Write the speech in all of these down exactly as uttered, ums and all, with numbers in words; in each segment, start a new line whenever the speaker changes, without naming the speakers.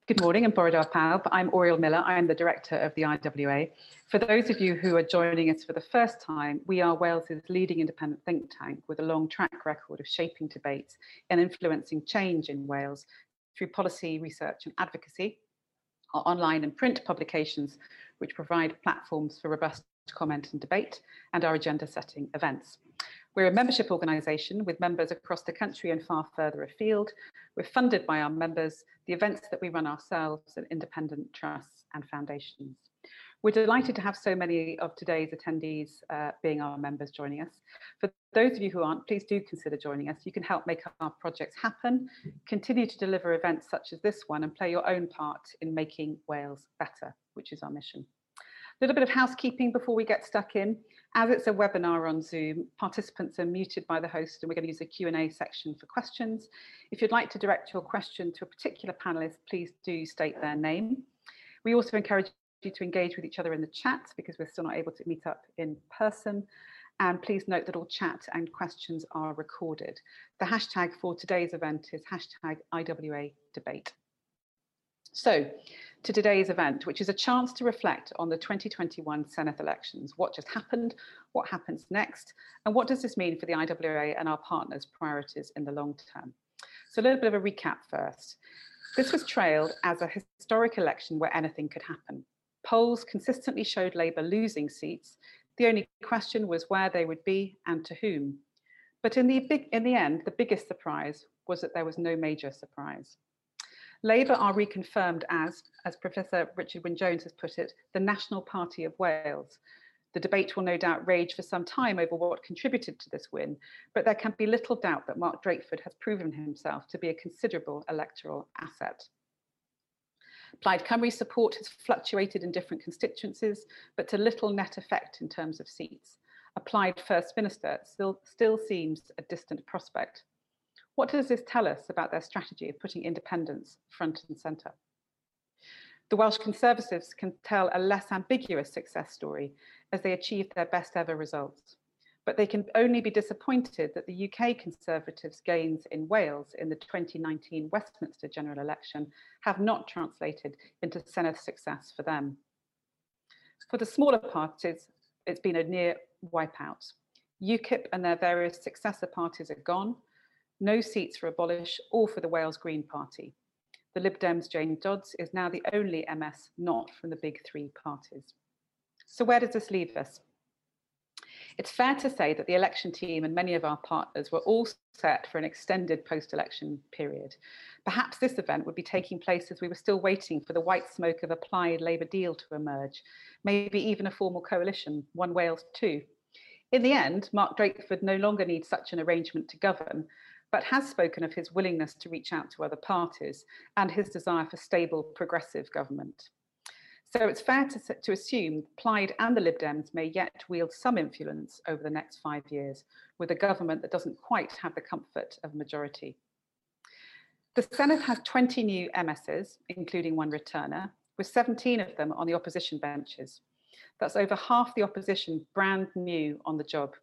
Good morning and Bore Pawb. I'm Oriel Miller. I'm the director of the I W A. For those of you who are joining us for the first time, we are Wales's leading independent think tank with a long track record of shaping debates and influencing change in Wales through policy, research and advocacy, our online and print publications, which provide platforms for robust comment and debate, and our agenda-setting events. We're a membership organisation with members across the country and far further afield. We're funded by our members, the events that we run ourselves, and independent trusts and foundations. We're delighted to have so many of today's attendees uh, being our members joining us. For those of you who aren't, please do consider joining us. You can help make our projects happen, continue to deliver events such as this one, and play your own part in making Wales better, which is our mission. A little bit of housekeeping before we get stuck in. As it's a webinar on Zoom, participants are muted by the host, and we're going to use the Q and A section for questions. If you'd like to direct your question to a particular panelist, please do state their name. We also encourage you to engage with each other in the chat because we're still not able to meet up in person. And please note that all chat and questions are recorded. The hashtag for today's event is hashtag I W A debate. So, to today's event, which is a chance to reflect on the twenty twenty-one Senedd elections. What just happened? What happens next? And what does this mean for the I W A and our partners' priorities in the long term? So a little bit of a recap first. This was trailed as a historic election where anything could happen. Polls consistently showed Labour losing seats. The only question was where they would be and to whom. But in the, big, in the end, the biggest surprise was that there was no major surprise. Labour are reconfirmed as, as Professor Richard Wyn-Jones has put it, the National Party of Wales. The debate will no doubt rage for some time over what contributed to this win, but there can be little doubt that Mark Drakeford has proven himself to be a considerable electoral asset. Plaid Cymru's support has fluctuated in different constituencies, but to little net effect in terms of seats. A Plaid First Minister still, still seems a distant prospect. What does this tell us about their strategy of putting independence front and centre? The Welsh Conservatives can tell a less ambiguous success story as they achieved their best ever results. But they can only be disappointed that the U K Conservatives' gains in Wales in the twenty nineteen Westminster general election have not translated into Senedd success for them. For the smaller parties, it's been a near wipeout. UKIP and their various successor parties are gone. No seats for Abolish or for the Wales Green Party. The Lib Dems' Jane Dodds is now the only M S not from the big three parties. So where does this leave us? It's fair to say that the election team and many of our partners were all set for an extended post-election period. Perhaps this event would be taking place as we were still waiting for the white smoke of a Plaid Labour deal to emerge, maybe even a formal coalition, One Wales Two. In the end, Mark Drakeford no longer needs such an arrangement to govern, but has spoken of his willingness to reach out to other parties and his desire for stable, progressive government. So it's fair to, to assume Plaid and the Lib Dems may yet wield some influence over the next five years with a government that doesn't quite have the comfort of majority. The Senedd has twenty new M Ss, including one returner, with seventeen of them on the opposition benches. That's over half the opposition brand new on the job.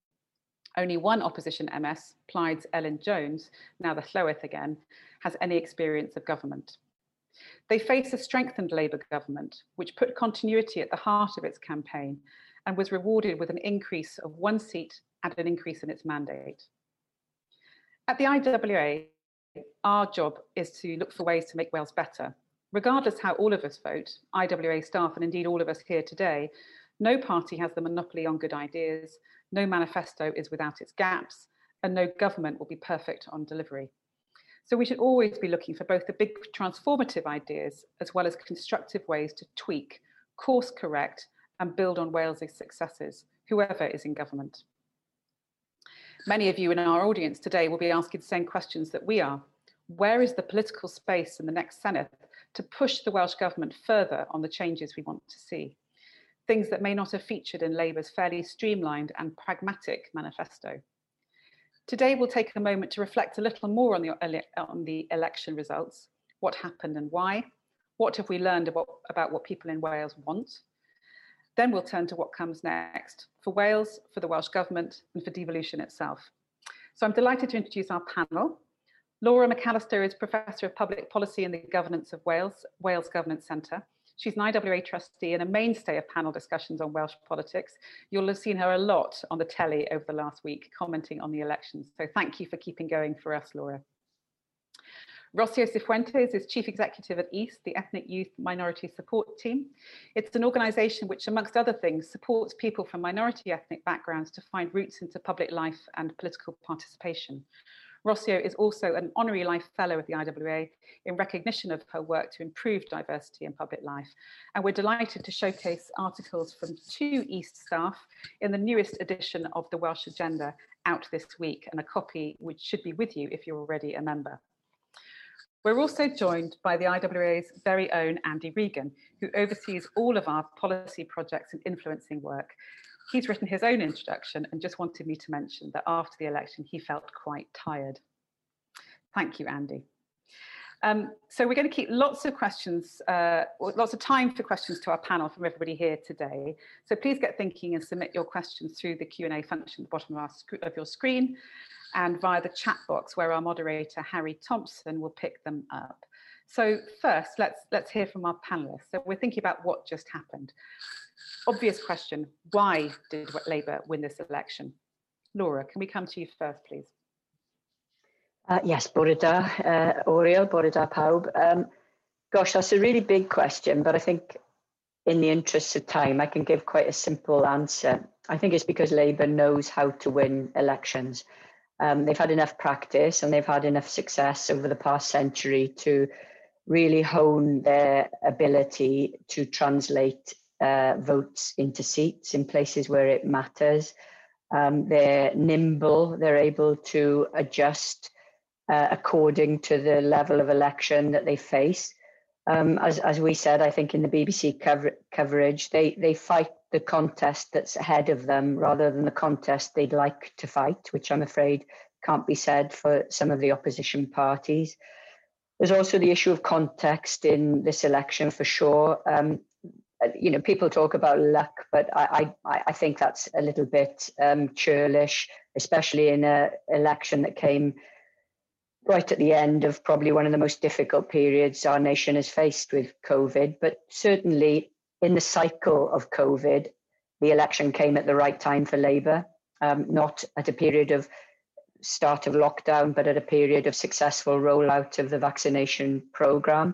Only one opposition M S, Plaid's Ellen Jones, now the Llywydd again, has any experience of government. They face a strengthened Labour government, which put continuity at the heart of its campaign and was rewarded with an increase of one seat and an increase in its mandate. At the I W A, our job is to look for ways to make Wales better. Regardless how all of us vote, I W A staff and indeed all of us here today, no party has the monopoly on good ideas, no manifesto is without its gaps, and no government will be perfect on delivery. So we should always be looking for both the big transformative ideas as well as constructive ways to tweak, course correct, and build on Wales's successes, whoever is in government. Many of you in our audience today will be asking the same questions that we are. Where is the political space in the next Senedd to push the Welsh Government further on the changes we want to see? Things that may not have featured in Labour's fairly streamlined and pragmatic manifesto. Today, we'll take a moment to reflect a little more on the, on the election results, what happened and why, what have we learned about, about what people in Wales want. Then we'll turn to what comes next for Wales, for the Welsh Government, and for devolution itself. So I'm delighted to introduce our panel. Laura McAllister is Professor of Public Policy and the Governance of Wales, Wales Governance Centre. She's an I W A trustee and a mainstay of panel discussions on Welsh politics. You'll have seen her a lot on the telly over the last week, commenting on the elections. So thank you for keeping going for us, Laura. Rocio Cifuentes is Chief Executive at EAST, the Ethnic Youth Minority Support Team. It's an organisation which, amongst other things, supports people from minority ethnic backgrounds to find routes into public life and political participation. Rocio is also an Honorary Life Fellow at the I W A in recognition of her work to improve diversity in public life. And we're delighted to showcase articles from two EAST staff in the newest edition of the Welsh Agenda out this week, and a copy which should be with you if you're already a member. We're also joined by the I W A's very own Andy Regan, who oversees all of our policy projects and influencing work. He's written his own introduction and just wanted me to mention that after the election, he felt quite tired. Thank you, Andy. Um, so we're going to keep lots of questions, uh, lots of time for questions to our panel from everybody here today. So please get thinking and submit your questions through the Q and A function at the bottom of, our of your screen and via the chat box where our moderator, Harry Thompson, will pick them up. So first, let's, let's hear from our panelists. So we're thinking about what just happened. Obvious question, why did Labour win this election? Laura, can we come to you first, please?
Uh, yes, bore da, uh, Oriel, bore da pawb. Um, gosh, that's a really big question, but I think in the interest of time, I can give quite a simple answer. I think it's because Labour knows how to win elections. Um, they've had enough practice and they've had enough success over the past century to really hone their ability to translate uh, votes into seats in places where it matters. Um, they're nimble, they're able to adjust uh, according to the level of election that they face. Um, as, as we said, I think in the B B C cover coverage, they, they fight the contest that's ahead of them rather than the contest they'd like to fight, which I'm afraid can't be said for some of the opposition parties. There's also the issue of context in this election for sure. Um, you know, people talk about luck, but I, I, I think that's a little bit um, churlish, especially in an election that came right at the end of probably one of the most difficult periods our nation has faced with COVID. But certainly in the cycle of COVID, the election came at the right time for Labour, um, not at a period of start of lockdown, but at a period of successful rollout of the vaccination programme.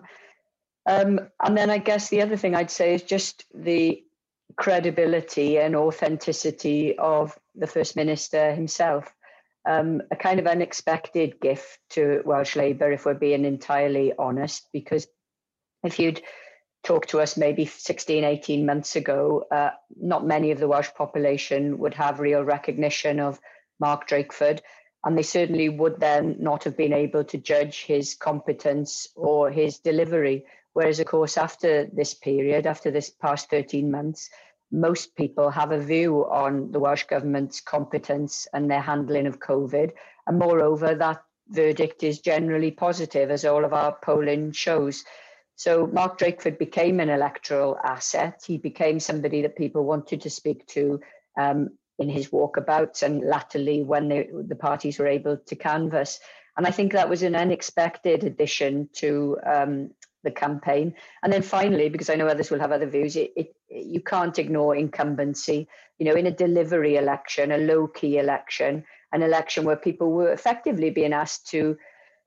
Um, and then I guess the other thing I'd say is just the credibility and authenticity of the First Minister himself. Um, a kind of unexpected gift to Welsh Labour, if we're being entirely honest, because if you'd talked to us maybe sixteen, eighteen months ago, uh, not many of the Welsh population would have real recognition of Mark Drakeford, and they certainly would then not have been able to judge his competence or his delivery. Whereas, of course, after this period, after this past thirteen months, most people have a view on the Welsh Government's competence and their handling of COVID. And moreover, that verdict is generally positive, as all of our polling shows. So Mark Drakeford became an electoral asset. He became somebody that people wanted to speak to um, in his walkabouts and latterly when they, the parties were able to canvass. And I think that was an unexpected addition to um, the campaign. And then finally, because I know others will have other views, it, it, you can't ignore incumbency. You know, in a delivery election, a low-key election, an election where people were effectively being asked to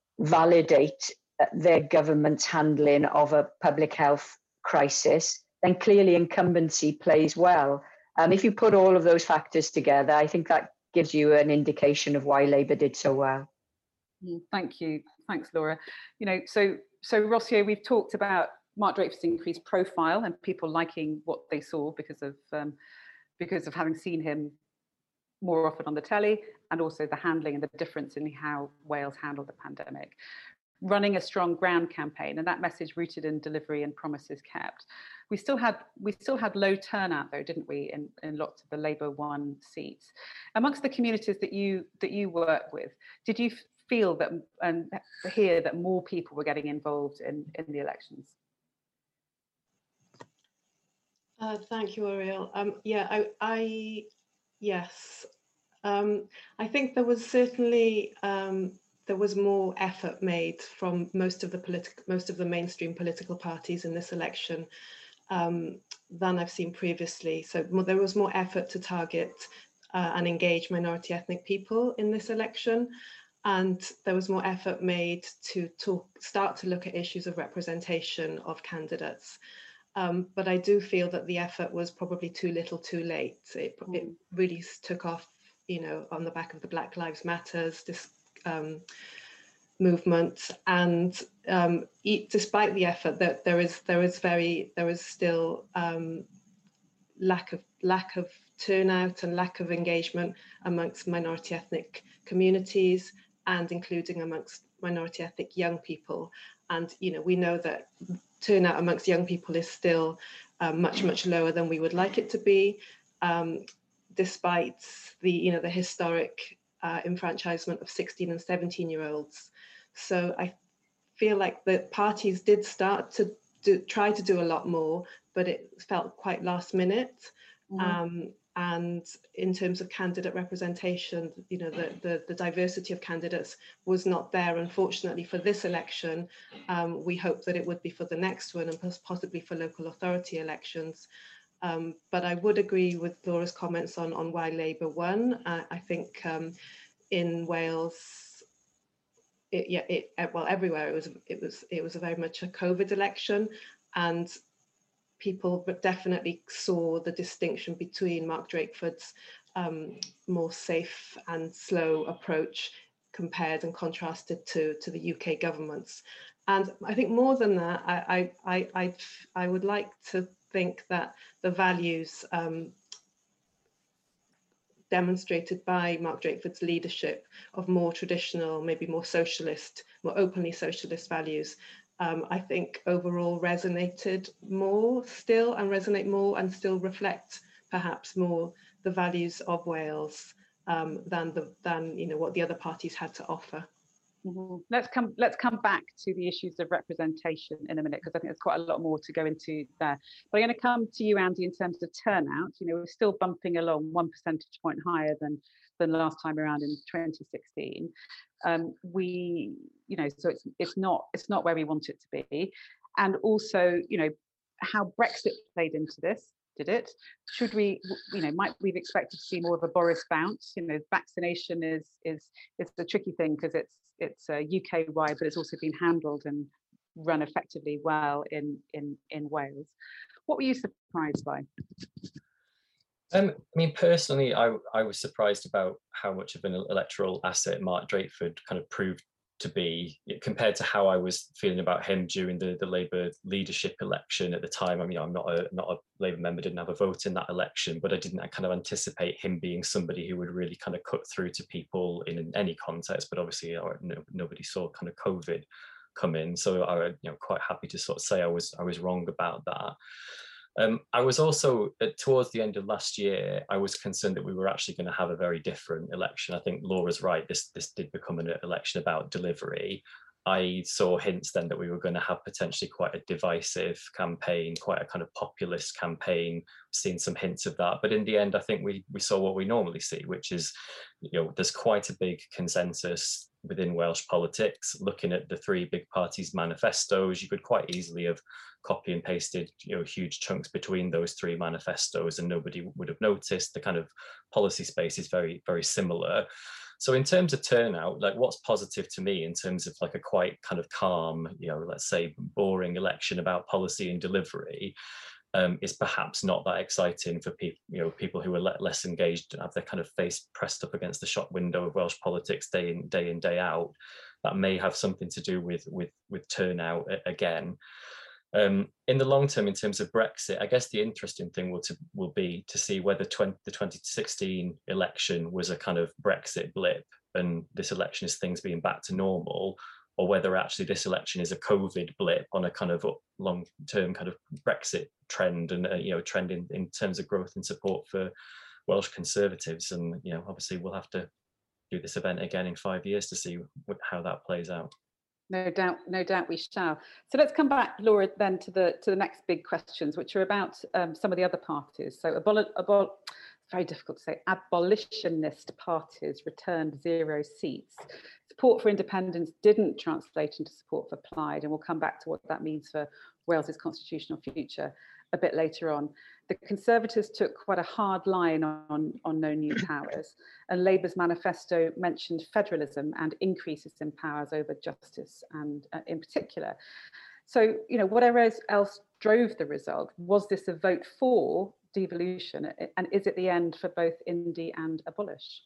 validate their government's handling of a public health crisis, then clearly incumbency plays well. Um, if you put all of those factors together, I think that gives you an indication of why Labour did so well.
Thank you. Thanks, Laura. You know, so so Rocio, we've talked about Mark Drakeford's increased profile and people liking what they saw because of um, because of having seen him more often on the telly, and also the handling and the difference in how Wales handled the pandemic. Running a strong ground campaign, and that message rooted in delivery and promises kept. We still had we still had low turnout though, didn't we, in, in lots of the Labour won seats. Amongst the communities that you that you work with, did you feel that and hear that more people were getting involved in, in the elections?
Uh, thank you, Oriel. Um, yeah, I, I yes. Um, I think there was certainly um, there was more effort made from most of the political, most of the mainstream political parties in this election um, than I've seen previously. So more, there was more effort to target uh, and engage minority ethnic people in this election. And there was more effort made to talk, start to look at issues of representation of candidates. Um, but I do feel that the effort was probably too little too late. It, mm. it really took off, you know, on the back of the Black Lives Matters this, um, movement. And um, e despite the effort, that there is there is very there is still um, lack of lack of turnout and lack of engagement amongst minority ethnic communities, and including amongst minority ethnic young people. And you know, we know that turnout amongst young people is still uh, much much lower than we would like it to be, um, despite the you know the historic uh, enfranchisement of sixteen and seventeen year olds. So I feel like the parties did start to do, try to do a lot more, but it felt quite last minute. Mm-hmm. um, and in terms of candidate representation, you know, the, the, the diversity of candidates was not there, unfortunately, for this election. Um, we hope that it would be for the next one and possibly for local authority elections. Um, but I would agree with Laura's comments on, on why Labour won. Uh, I think um, in Wales, It, yeah, it, well, everywhere it was, it was, it was a very much a COVID election, and people definitely saw the distinction between Mark Drakeford's um, more safe and slow approach compared and contrasted to to the U K government's. And I think more than that, I I I I would like to think that the values Um, demonstrated by Mark Drakeford's leadership of more traditional, maybe more socialist, more openly socialist values, um, I think overall resonated more still and resonate more and still reflect perhaps more the values of Wales um, than the than you know what the other parties had to offer.
Mm-hmm. Let's come. Let's come back to the issues of representation in a minute, because I think there's quite a lot more to go into there. But I'm going to come to you, Andy, in terms of turnout. You know, we're still bumping along one percentage point higher than than last time around in twenty sixteen. Um, we, you know, so it's it's not it's not where we want it to be, and also, you know, how Brexit played into this. Did it? Should we, you know, might we've expected to see more of a Boris bounce? You know, vaccination is is it's a tricky thing because it's it's uh, U K wide, but it's also been handled and run effectively well in in in Wales. What were you surprised by?
Um, I mean, personally, I I was surprised about how much of an electoral asset Mark Drakeford kind of proved to be compared to how I was feeling about him during the the Labour leadership election at the time. I mean, I'm not a not a Labour member, didn't have a vote in that election, but I didn't kind of anticipate him being somebody who would really kind of cut through to people in any context. But obviously, no, nobody saw kind of COVID come in, so I, you know, quite happy to sort of say I was I was wrong about that. Um, I was also, uh, towards the end of last year, I was concerned that we were actually going to have a very different election. I think Laura's right, this, this did become an election about delivery. I saw hints then that we were going to have potentially quite a divisive campaign, quite a kind of populist campaign, seen some hints of that. But in the end, I think we, we saw what we normally see, which is, you know, there's quite a big consensus within Welsh politics. Looking at the three big parties' manifestos, you could quite easily have copy and pasted, you know, huge chunks between those three manifestos and nobody would have noticed. The kind of policy space is very, very similar. So in terms of turnout, like what's positive to me in terms of like a quite kind of calm, you know, let's say boring election about policy and delivery, um, is perhaps not that exciting for people, you know, people who are le less engaged and have their kind of face pressed up against the shop window of Welsh politics day in, day in, day out. That may have something to do with, with, with turnout again. Um, in the long term, in terms of Brexit, I guess the interesting thing will, to, will be to see whether twenty, the twenty sixteen election was a kind of Brexit blip and this election is things being back to normal, or whether actually this election is a COVID blip on a kind of long-term kind of Brexit trend and, uh, you know, trend in, in terms of growth and support for Welsh Conservatives. And, you know, obviously we'll have to do this event again in five years to see how that plays out.
No doubt, no doubt we shall. So let's come back, Laura, then to the to the next big questions, which are about um, some of the other parties. So abol abol very difficult to say, abolitionist parties returned zero seats. Support for independence didn't translate into support for Plaid, and we'll come back to what that means for Wales's constitutional future a bit later on. The Conservatives took quite a hard line on, on no new powers, and Labour's manifesto mentioned federalism and increases in powers over justice, and uh, in particular. So, you know, whatever else drove the result, was this a vote for devolution, and is it the end for both Indy and Abolish?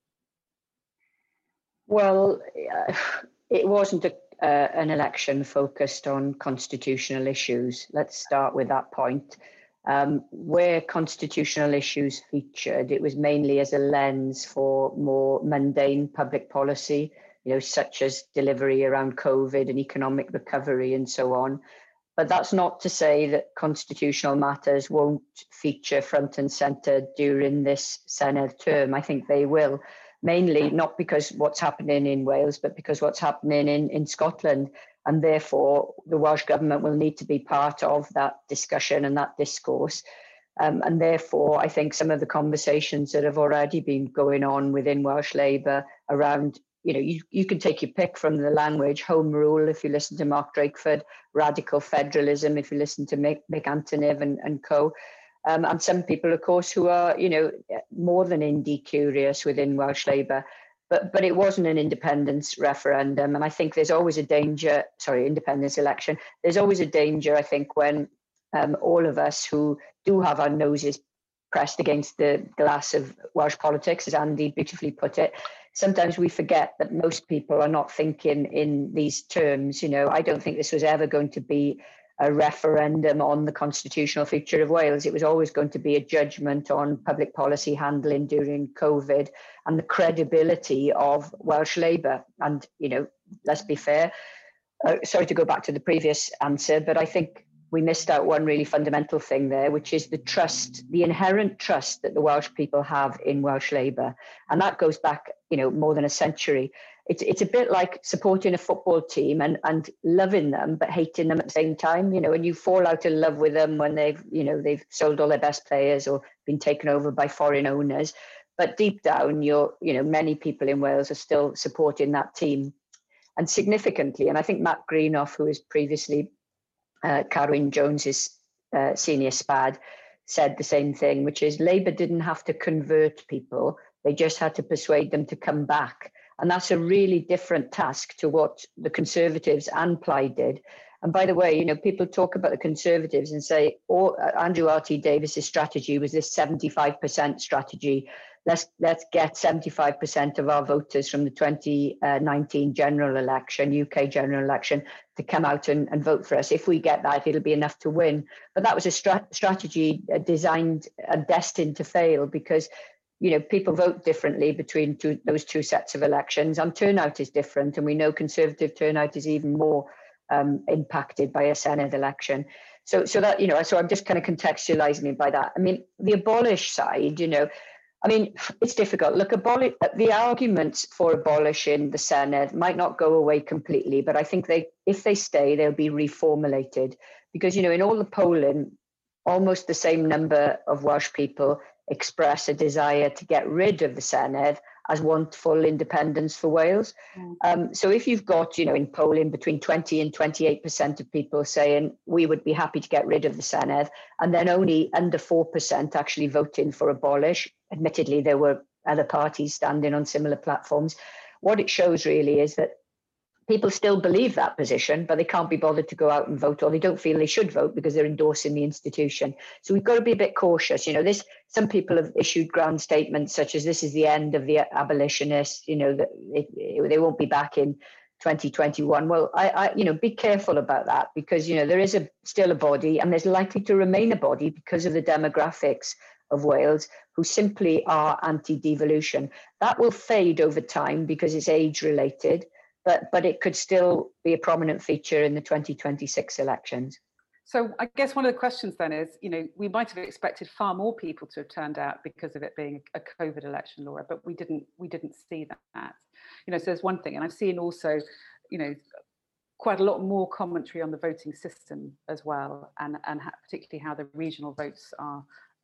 Well, uh, it wasn't a, uh, an election focused on constitutional issues. Let's start with that point. Um, where constitutional issues featured, it was mainly as a lens for more mundane public policy, you know, such as delivery around COVID and economic recovery and so on. But that's not to say that constitutional matters won't feature front and centre during this Senedd term. I think they will. Mainly not because what's happening in Wales, but because what's happening in, in Scotland. And therefore, the Welsh Government will need to be part of that discussion and that discourse. Um, and therefore, I think some of the conversations that have already been going on within Welsh Labour around, you know, you, you can take your pick from the language, home rule, if you listen to Mark Drakeford, radical federalism, if you listen to Mick, Mick Antoniv and, and co. Um, and some people, of course, who are, you know, more than Indy curious within Welsh Labour. But, but it wasn't an independence referendum. And I think there's always a danger, sorry, independence election. There's always a danger, I think, when um, all of us who do have our noses pressed against the glass of Welsh politics, as Andy beautifully put it, sometimes we forget that most people are not thinking in these terms. You know, I don't think this was ever going to be a referendum on the constitutional future of Wales. It was always going to be a judgment on public policy handling during COVID and the credibility of Welsh Labour. And, you know, let's be fair, uh, sorry to go back to the previous answer, but I think we missed out one really fundamental thing there, which is the trust, the inherent trust that the Welsh people have in Welsh Labour. And that goes back, you know, more than a century. It's, it's a bit like supporting a football team and, and loving them, but hating them at the same time, you know, and you fall out of love with them when they've, you know, they've sold all their best players or been taken over by foreign owners. But deep down, you're, you know, many people in Wales are still supporting that team. And significantly, and I think Matt Greenough, who was previously uh, Carwyn Jones's uh, senior spad, said the same thing, which is Labour didn't have to convert people. They just had to persuade them to come back. And that's a really different task to what the Conservatives and Plaid did. And by the way, you know, people talk about the Conservatives and say, oh, Andrew R T Davis's strategy was this seventy-five percent strategy. Let's, let's get seventy-five percent of our voters from the twenty nineteen general election, U K general election, to come out and, and vote for us. If we get that, it'll be enough to win. But that was a strat strategy designed and destined to fail because, you know, people vote differently between two, those two sets of elections, and turnout is different. And we know Conservative turnout is even more um, impacted by a Senedd election. So, so that, you know, so I'm just kind of contextualizing it by that. I mean, the abolish side, you know, I mean, it's difficult. Look, abolish, the arguments for abolishing the Senedd might not go away completely, but I think they, if they stay, they'll be reformulated because, you know, in all the polling, almost the same number of Welsh people express a desire to get rid of the Senedd as want full independence for Wales. Mm. Um, so if you've got, you know, in polling between twenty and twenty-eight percent of people saying we would be happy to get rid of the Senedd, and then only under four percent actually voting for abolish, admittedly there were other parties standing on similar platforms, what it shows really is that people still believe that position, but they can't be bothered to go out and vote, or they don't feel they should vote because they're endorsing the institution. So we've got to be a bit cautious. You know, this, some people have issued grand statements such as this is the end of the abolitionists, you know, that it, it, they won't be back in twenty twenty-one. Well, I, I, you know, be careful about that because, you know, there is a still a body and there's likely to remain a body because of the demographics of Wales who simply are anti-devolution. That will fade over time because it's age related. But, but it could still be a prominent feature in the twenty twenty-six elections.
So I guess one of the questions then is, you know, we might have expected far more people to have turned out because of it being a COVID election, Laura, but we didn't, we didn't see that. You know, so there's one thing, and I've seen also, you know, quite a lot more commentary on the voting system as well, and, and particularly how the regional votes are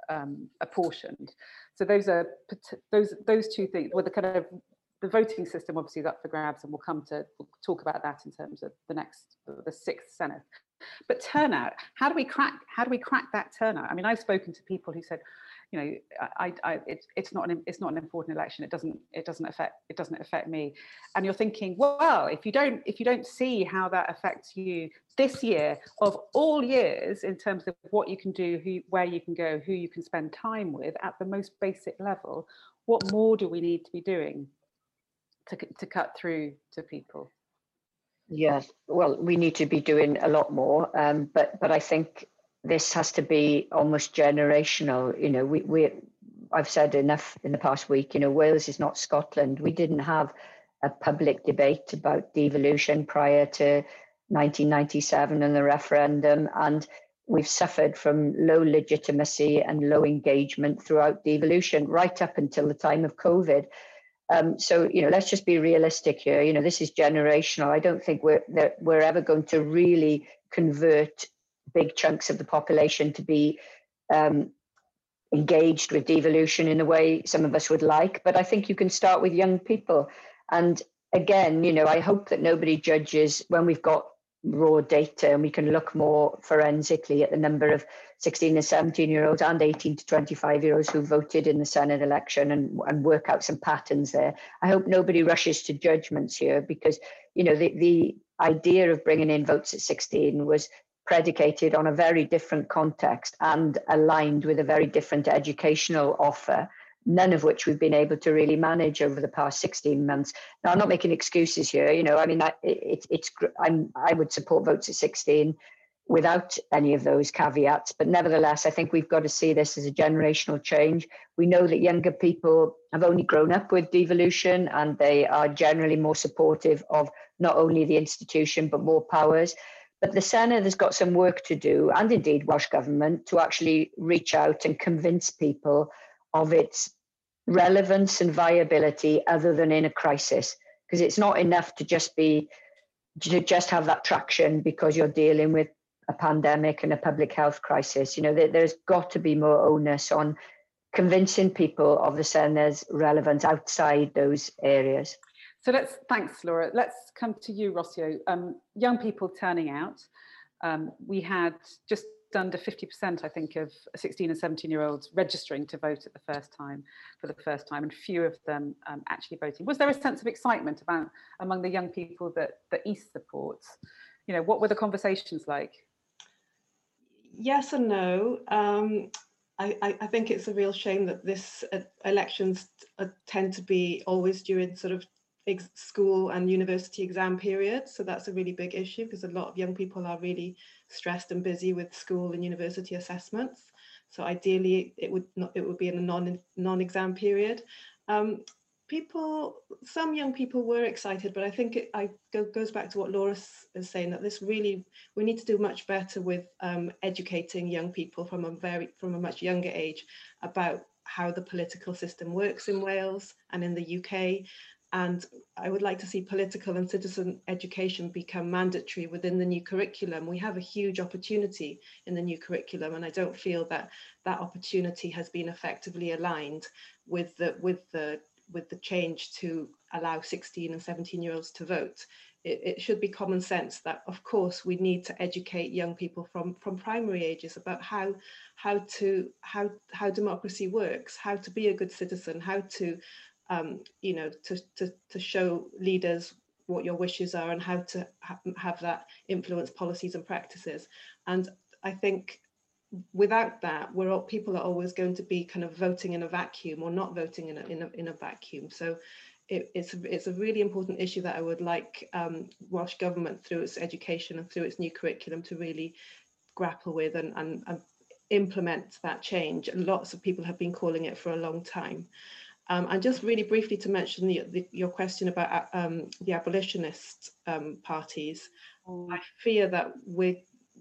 um, apportioned. So those are those those two things. Well, the kind of the voting system obviously is up for grabs, and we'll come to we'll talk about that in terms of the next the sixth Senedd. But turnout, how do we crack how do we crack that turnout? I mean, I've spoken to people who said, you know, I, I, it, it's not an it's not an important election. It doesn't it doesn't affect it doesn't affect me. And you're thinking, well, if you don't if you don't see how that affects you this year of all years in terms of what you can do, who where you can go, who you can spend time with at the most basic level, what more do we need to be doing to to cut through to people?
Yes, well, we need to be doing a lot more, um, but but I think this has to be almost generational. You know, we we I've said enough in the past week. You know, Wales is not Scotland. We didn't have a public debate about devolution prior to nineteen ninety-seven and the referendum, and we've suffered from low legitimacy and low engagement throughout devolution right up until the time of COVID. Um, so, you know, let's just be realistic here. You know, this is generational. I don't think we're we're ever going to really convert big chunks of the population to be um, engaged with devolution in the way some of us would like. But I think you can start with young people. And again, you know, I hope that nobody judges when we've got raw data and we can look more forensically at the number of sixteen and seventeen year olds and eighteen to twenty-five year olds who voted in the Senedd election and, and work out some patterns there. I hope nobody rushes to judgments here, because, you know, the, the idea of bringing in votes at sixteen was predicated on a very different context and aligned with a very different educational offer, none of which we've been able to really manage over the past sixteen months. Now, I'm not making excuses here. You know, I mean, I, it, it's I'm I would support votes at sixteen without any of those caveats. But nevertheless, I think we've got to see this as a generational change. We know that younger people have only grown up with devolution, and they are generally more supportive of not only the institution, but more powers. But the Senedd has got some work to do, and indeed Welsh Government, to actually reach out and convince people of its relevance and viability other than in a crisis. Because it's not enough to just be, to just have that traction because you're dealing with a pandemic and a public health crisis. You know, there, there's got to be more onus on convincing people of the Senedd's relevance outside those areas.
So let's, thanks, Laura. Let's come to you, Rossio. Um, young people turning out. Um, we had just under fifty percent, I think, of sixteen and seventeen year olds registering to vote at the first time, for the first time, and few of them um, actually voting. Was there a sense of excitement about among the young people that, that East supports? You know, what were the conversations like?
Yes and no. Um, I, I think it's a real shame that this uh, elections uh, tend to be always during sort of ex school and university exam periods. So that's a really big issue, because a lot of young people are really stressed and busy with school and university assessments. So ideally, it would not it would be in a non non-exam period. Um, people, some young people were excited, but I think it I, go, goes back to what Laura is saying, that this really, we need to do much better with um, educating young people from a very from a much younger age about how the political system works in Wales and in the U K. And I would like to see political and citizen education become mandatory within the new curriculum. We have a huge opportunity in the new curriculum, and I don't feel that that opportunity has been effectively aligned with the with the with the change to allow sixteen and seventeen year olds to vote. It, it should be common sense that, of course, we need to educate young people from from primary ages about how how to how how democracy works, how to be a good citizen, how to Um, you know, to, to, to show leaders what your wishes are and how to ha have that influence policies and practices. And I think without that, we're all, people are always going to be kind of voting in a vacuum or not voting in a, in a, in a vacuum. So it, it's, it's a really important issue that I would like um, Welsh Government, through its education and through its new curriculum, to really grapple with and, and, and implement that change. And lots of people have been calling it for a long time. Um, and just really briefly to mention the, the, your question about um, the abolitionist um, parties, mm. I fear that we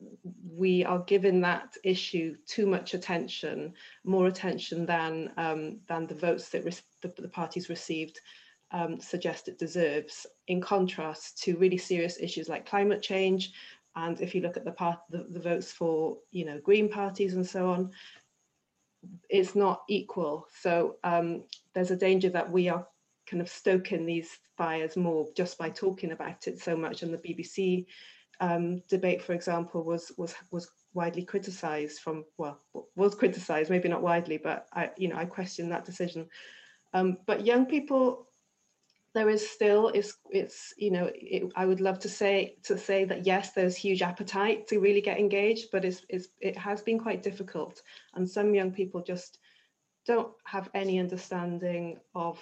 we are giving that issue too much attention, more attention than um, than the votes that the, the parties received um, suggest it deserves. In contrast to really serious issues like climate change, and if you look at the part the, the votes for you know Green parties and so on, it's not equal. So um, there's a danger that we are kind of stoking these fires more just by talking about it so much. And the B B C um, debate, for example, was was was widely criticised from, well, was criticised, maybe not widely, but I, you know, I question that decision. Um, but young people, there is still, it's, it's you know, it, I would love to say to say that yes, there's huge appetite to really get engaged, but it's, it's it has been quite difficult, and some young people just don't have any understanding of,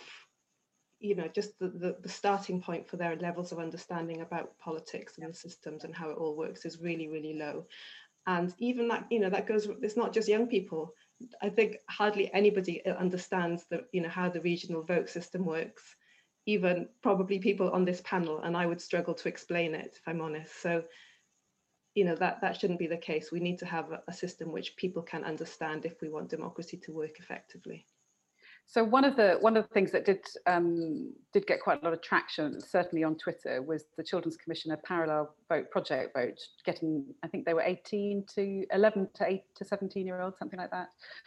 you know, just the, the, the starting point for their levels of understanding about politics and the systems and how it all works is really, really low. And even that, you know, that goes, it's not just young people. I think hardly anybody understands that, you know, how the regional vote system works, even probably people on this panel, and I would struggle to explain it, if I'm honest. So, you know, that, that shouldn't be the case. We need to have a, a system which people can understand if we want democracy to work effectively.
So one of the one of the things that did um, did get quite a lot of traction, certainly on Twitter, was the Children's Commissioner Parallel Vote Project Vote, getting, I think they were eighteen to eleven to eight to seventeen year olds, something like that,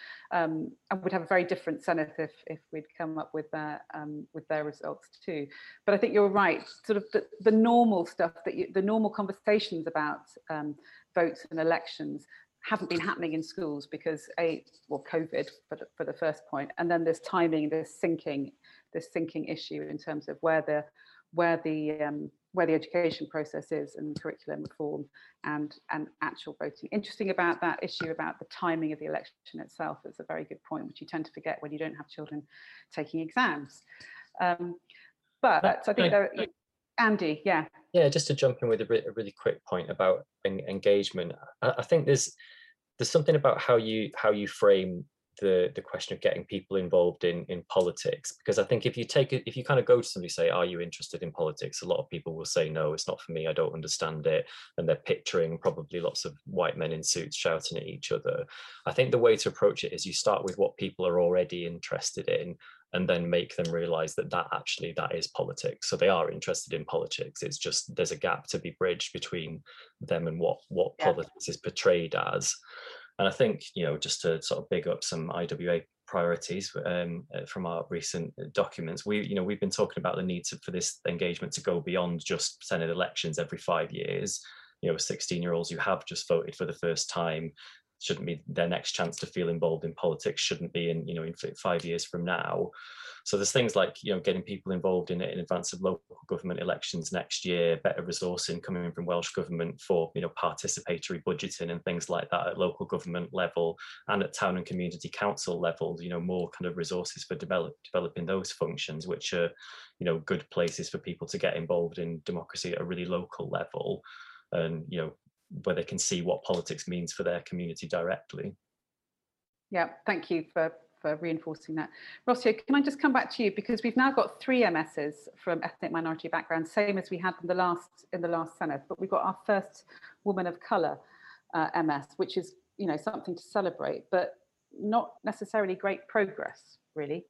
um, and would have a very different Senate if if we'd come up with their um, with their results too. But I think you're right, sort of the, the normal stuff that you, the normal conversations about um, votes and elections haven't been happening in schools because a well COVID for the, for the first point, and then there's timing, there's sinking, this sinking issue in terms of where the where the um, where the education process is and curriculum reform and and actual voting. Interesting about that issue about the timing of the election itself is a very good point, which you tend to forget when you don't have children taking exams. Um, but I think there, Andy, yeah.
Yeah, just to jump in with a, re a really quick point about en engagement. I, I think there's there's something about how you how you frame the the question of getting people involved in in politics, because I think if you take it, if you kind of go to somebody, say, are you interested in politics, a lot of people will say no, it's not for me, I don't understand it, and they're picturing probably lots of white men in suits shouting at each other. I think the way to approach it is you start with what people are already interested in, and then make them realize that that actually that is politics. So they are interested in politics. It's just there's a gap to be bridged between them and what what yeah. politics is portrayed as. And I think, you know, just to sort of big up some I W A priorities um, from our recent documents, we, you know, we've been talking about the need to, for this engagement to go beyond just Senate elections every five years. You know, sixteen year olds who have just voted for the first time shouldn't be their next chance to feel involved in politics, shouldn't be in, you know, in five years from now. So there's things like, you know, getting people involved in it in advance of local government elections next year, better resourcing coming from Welsh Government for, you know, participatory budgeting and things like that at local government level and at town and community council level, you know, more kind of resources for develop, developing those functions, which are, you know, good places for people to get involved in democracy at a really local level and, you know, where they can see what politics means for their community directly.
Yeah, thank you for for reinforcing that. Rossio, can I just come back to you, because we've now got three M Ss from ethnic minority backgrounds, same as we had in the last in the last Senate, but we've got our first woman of colour uh, M S, which is, you know, something to celebrate, but not necessarily great progress, really.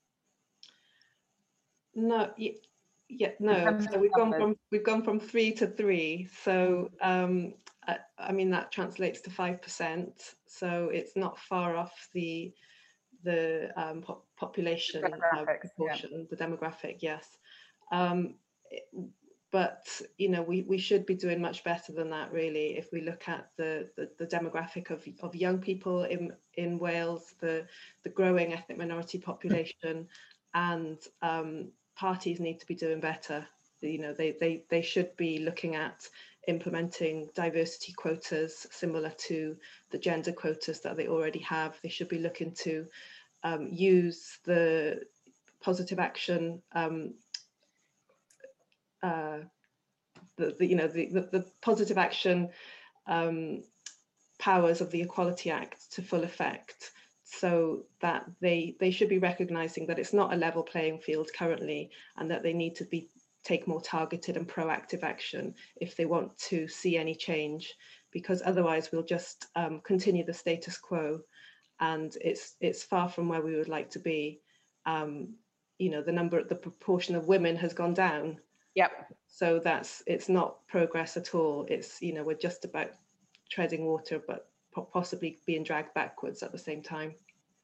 No, yeah, yeah no. So we've gone from we've gone from three to three. So um, I, I mean that translates to five percent. So it's not far off the the um, po population uh, proportion, yeah. The demographic, yes. Um, it, but you know, we we should be doing much better than that, really. If we look at the the, the demographic of of young people in in Wales, the the growing ethnic minority population, and um, parties need to be doing better. You know, they they they should be looking at implementing diversity quotas similar to the gender quotas that they already have. They should be looking to um, use the positive action, um, uh, the, the you know the, the the positive action um, powers of the Equality Act to full effect, so that they they should be recognizing that it's not a level playing field currently, and that they need to be take more targeted and proactive action if they want to see any change, because otherwise we'll just um, continue the status quo, and it's it's far from where we would like to be. Um, you know, the number, the proportion of women has gone down.
Yep.
So that's, it's not progress at all. It's, you know, we're just about treading water, but possibly being dragged backwards at the same time.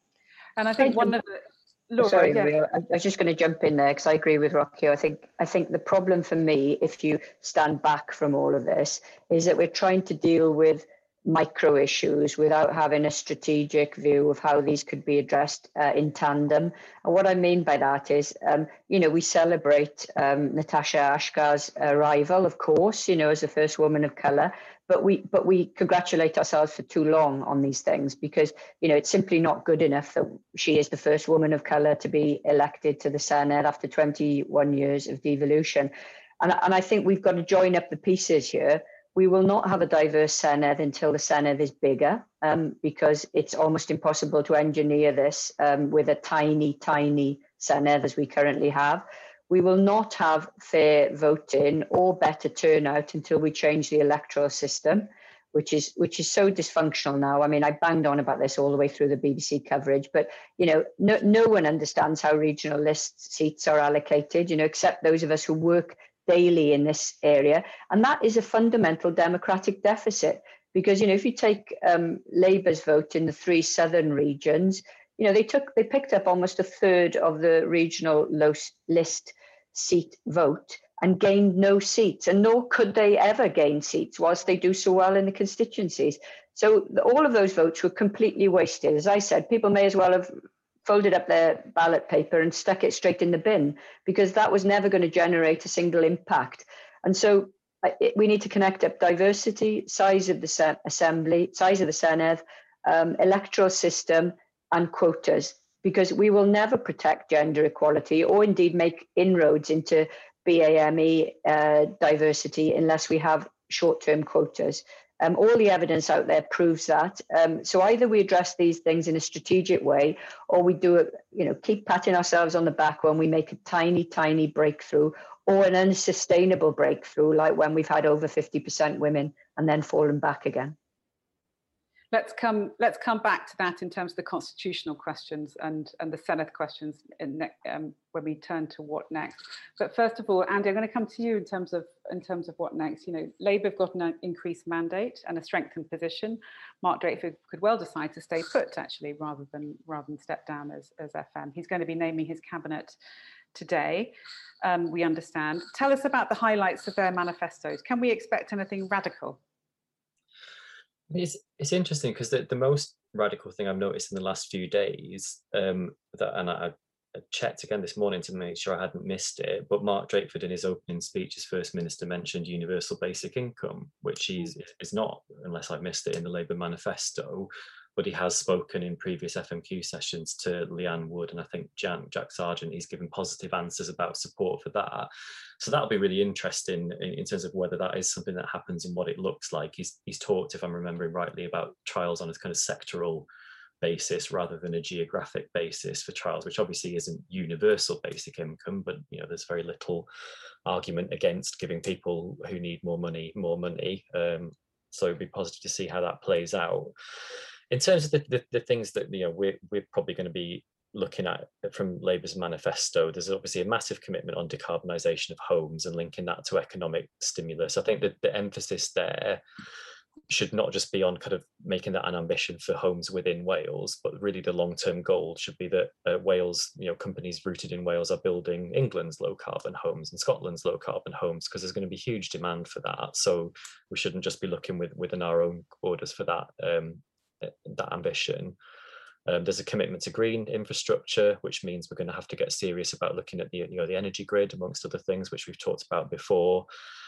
And I think one of the Laura,
Sorry,
yeah.
Maria, I was just going to jump in there because I agree with Rocky. I think I think the problem for me, if you stand back from all of this, is that we're trying to deal with micro issues without having a strategic view of how these could be addressed uh, in tandem. And what I mean by that is, um, you know, we celebrate um, Natasha Ashkar's arrival, of course, you know, as the first woman of colour, but we but we congratulate ourselves for too long on these things because, you know, it's simply not good enough that she is the first woman of colour to be elected to the Senedd after twenty-one years of devolution. And, and I think we've got to join up the pieces here. We will not have a diverse Senedd until the Senedd is bigger, um, because it's almost impossible to engineer this um, with a tiny, tiny Senedd as we currently have. We will not have fair voting or better turnout until we change the electoral system, which is which is so dysfunctional now. I mean, I banged on about this all the way through the B B C coverage, but you know, no, no one understands how regional list seats are allocated, you know, except those of us who work daily in this area. And that is a fundamental democratic deficit because, you know, if you take um, Labour's vote in the three southern regions, you know, they took they picked up almost a third of the regional list seat vote and gained no seats, and nor could they ever gain seats whilst they do so well in the constituencies. So the, all of those votes were completely wasted. As I said, people may as well have folded up their ballot paper and stuck it straight in the bin because that was never going to generate a single impact. And so it, we need to connect up diversity, size of the assembly, size of the Senedd, um, electoral system, and quotas, because we will never protect gender equality or indeed make inroads into B A M E uh, diversity unless we have short-term quotas. Um, all the evidence out there proves that. Um, so either we address these things in a strategic way, or we do it, you know, keep patting ourselves on the back when we make a tiny, tiny breakthrough, or an unsustainable breakthrough, like when we've had over fifty percent women and then fallen back again.
Let's come. Let's come back to that in terms of the constitutional questions and and the Senedd questions in, um, when we turn to what next. But first of all, Andy, I'm going to come to you in terms of in terms of what next. You know, Labour have got an increased mandate and a strengthened position. Mark Drakeford could well decide to stay put, actually, rather than rather than step down as as F M. He's going to be naming his cabinet today. Um, we understand. Tell us about the highlights of their manifestos. Can we expect anything radical?
It's it's interesting because the, the most radical thing I've noticed in the last few days, um, that and I, I checked again this morning to make sure I hadn't missed it, but Mark Drakeford in his opening speech as First Minister mentioned universal basic income, which is is not, unless I've missed it, in the Labour manifesto, but he has spoken in previous F M Q sessions to Leanne Wood and I think Jan, Jack Sargent. He's given positive answers about support for that. So that'll be really interesting in, in terms of whether that is something that happens and what it looks like. He's, he's talked, if I'm remembering rightly, about trials on a kind of sectoral basis rather than a geographic basis for trials, which obviously isn't universal basic income, but you know, there's very little argument against giving people who need more money more money. Um, so it'd be positive to see how that plays out. In terms of the, the, the things that you know we're, we're probably going to be looking at from Labour's manifesto, there's obviously a massive commitment on decarbonisation of homes and linking that to economic stimulus. I think that the emphasis there should not just be on kind of making that an ambition for homes within Wales, but really the long-term goal should be that uh, Wales, you know, companies rooted in Wales are building England's low-carbon homes and Scotland's low-carbon homes, because there's going to be huge demand for that. So we shouldn't just be looking with, within our own borders for that, um, that ambition. Um, there's a commitment to green infrastructure, which means we're going to have to get serious about looking at the, you know, the energy grid, amongst other things, which we've talked about before.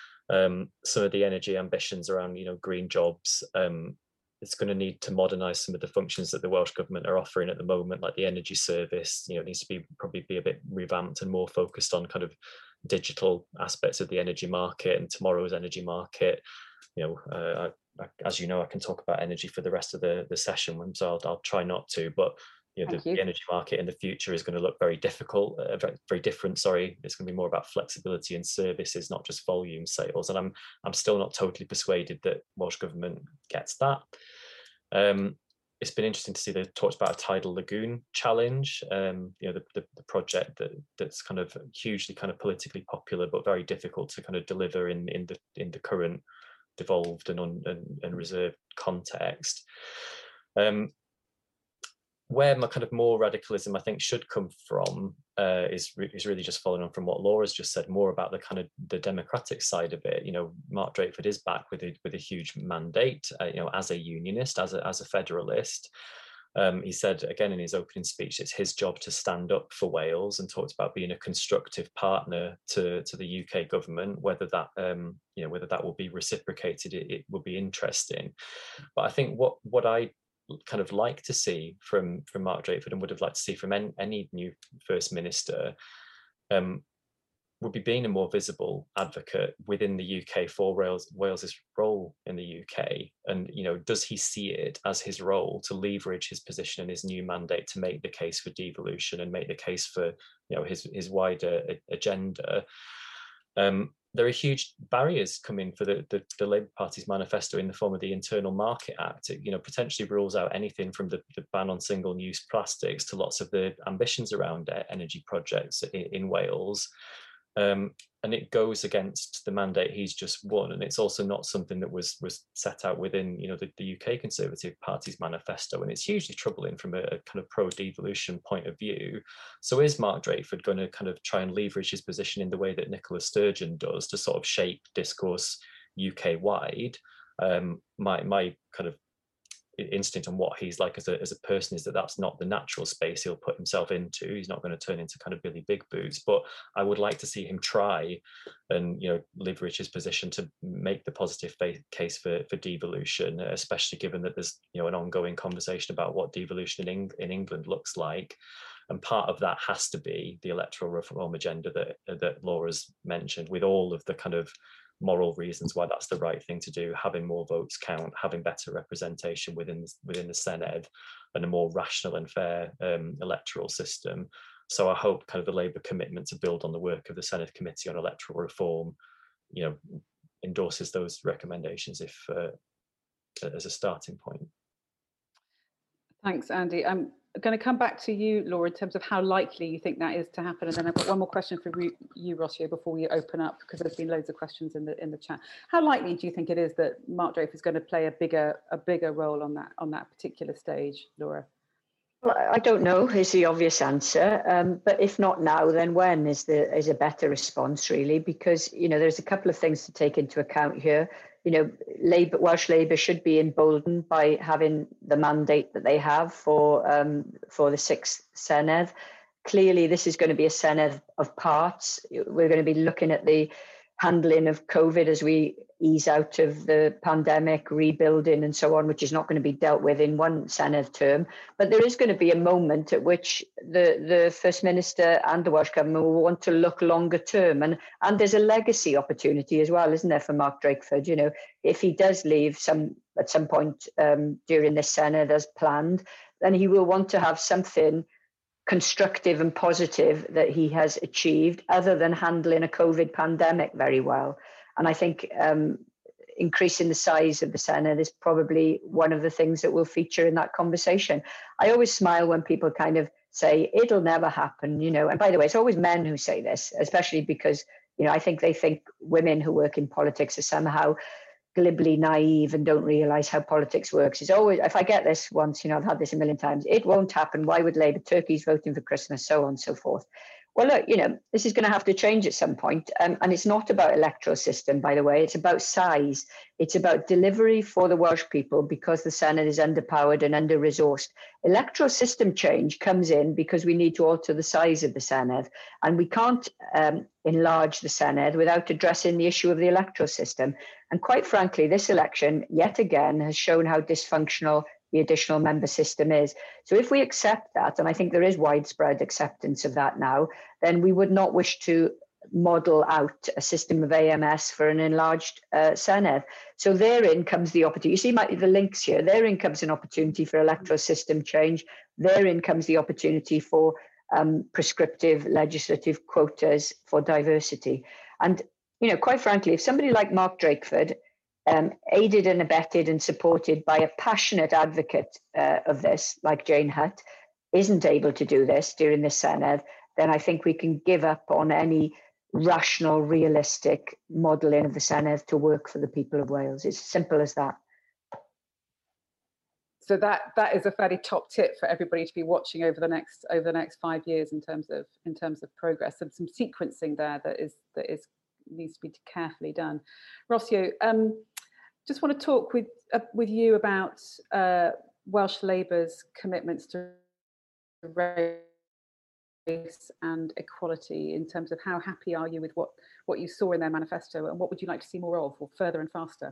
Um, some of the energy ambitions around, you know, green jobs. Um, it's going to need to modernise some of the functions that the Welsh Government are offering at the moment, like the energy service. You know, it needs to be probably be a bit revamped and more focused on kind of digital aspects of the energy market and tomorrow's energy market. You know, uh, I, as you know, I can talk about energy for the rest of the, the session, so I'll, I'll try not to, but you know, the, the energy market in the future is going to look very difficult, uh, very, very different, sorry. It's going to be more about flexibility and services, not just volume sales. And I'm I'm still not totally persuaded that Welsh Government gets that. Um, it's been interesting to see they've talked about a tidal lagoon challenge, um, you know, the, the, the project that that's kind of hugely kind of politically popular, but very difficult to kind of deliver in, in, the, in the current devolved and, un, and, and reserved context. Um, where my kind of more radicalism, I think, should come from uh, is, re is really just following on from what Laura's just said, more about the kind of the democratic side of it. You know, Mark Drakeford is back with a, with a huge mandate, uh, you know, as a unionist, as a, as a federalist. Um, he said again in his opening speech, it's his job to stand up for Wales, and talked about being a constructive partner to, to the U K government. Whether that um, you know whether that will be reciprocated, it, it will be interesting. But I think what what I kind of like to see from from Mark Drakeford, and would have liked to see from any, any new First Minister, um, would be being a more visible advocate within the U K for Wales, Wales's role in the U K. And, you know, does he see it as his role to leverage his position and his new mandate to make the case for devolution and make the case for, you know, his, his wider agenda? Um, there are huge barriers coming for the, the, the Labour Party's manifesto in the form of the Internal Market Act. It, you know, potentially rules out anything from the, the ban on single-use plastics to lots of the ambitions around energy projects in, in Wales. Um, and it goes against the mandate he's just won, and it's also not something that was was set out within, you know, the, the U K Conservative Party's manifesto, and it's hugely troubling from a, a kind of pro-devolution point of view. So is Mark Drakeford going to kind of try and leverage his position in the way that Nicola Sturgeon does to sort of shape discourse U K-wide? Um, my my kind of instinct on what he's like as a, as a person is that that's not the natural space he'll put himself into. He's not going to turn into kind of Billy Big Boots, but I would like to see him try and, you know, leverage his position to make the positive case for, for devolution, especially given that there's, you know, an ongoing conversation about what devolution in, Eng in England looks like. And part of that has to be the electoral reform agenda that, that Laura's mentioned, with all of the kind of moral reasons why that's the right thing to do, having more votes count, having better representation within within the Senedd, and a more rational and fair um, electoral system. So I hope kind of the Labour commitment to build on the work of the Senedd Committee on Electoral Reform, you know, endorses those recommendations if uh, as a starting point.
Thanks, Andy. I'm going to come back to you, Laura, in terms of how likely you think that is to happen, and then I've got one more question for you, Rocio, before we open up, because there's been loads of questions in the in the chat. How likely do you think it is that Mark Drakeford is going to play a bigger a bigger role on that on that particular stage, Laura?
Well, I don't know is the obvious answer, um, but if not now, then when is the is a better response, really? Because, you know, there's a couple of things to take into account here. You know, Labour, Welsh Labour should be emboldened by having the mandate that they have for um, for the sixth Senedd. Clearly, this is going to be a Senedd of parts. We're going to be looking at the handling of COVID as we ease out of the pandemic, rebuilding and so on, which is not going to be dealt with in one Senedd term. But there is going to be a moment at which the, the First Minister and the Welsh Government will want to look longer term. And, and there's a legacy opportunity as well, isn't there, for Mark Drakeford? You know, if he does leave some at some point um, during this Senedd as planned, then he will want to have something constructive and positive that he has achieved other than handling a COVID pandemic very well. And I think um, increasing the size of the Senedd is probably one of the things that will feature in that conversation. I always smile when people kind of say, it'll never happen, you know, and by the way, it's always men who say this, especially because, you know, I think they think women who work in politics are somehow glibly naive and don't realize how politics works. It's always, if I get this once, you know, I've had this a million times, it won't happen. Why would Labour? Turkey's voting for Christmas, so on and so forth. Well, look, you know, this is going to have to change at some point. Um, and it's not about electoral system, by the way. It's about size. It's about delivery for the Welsh people because the Senedd is underpowered and under-resourced. Electoral system change comes in because we need to alter the size of the Senedd. And we can't um, enlarge the Senedd without addressing the issue of the electoral system. And quite frankly, this election, yet again, has shown how dysfunctional the additional member system is. So if we accept that, and I think there is widespread acceptance of that now, then we would not wish to model out a system of A M S for an enlarged uh, Senedd. So therein comes the opportunity. You see my, the links here. Therein comes an opportunity for electoral system change. Therein comes the opportunity for um, prescriptive legislative quotas for diversity. And, you know, quite frankly, if somebody like Mark Drakeford, Um, aided and abetted and supported by a passionate advocate uh, of this, like Jane Hutt, isn't able to do this during the Senedd, then I think we can give up on any rational, realistic modelling of the Senedd to work for the people of Wales. It's as simple as that.
so that that is a fairly top tip for everybody to be watching over the next over the next five years in terms of in terms of progress, and some sequencing there that is that is needs to be carefully done. Rossio, um, just want to talk with uh, with you about uh, Welsh Labour's commitments to race and equality, in terms of how happy are you with what what you saw in their manifesto, and what would you like to see more of, or further and faster?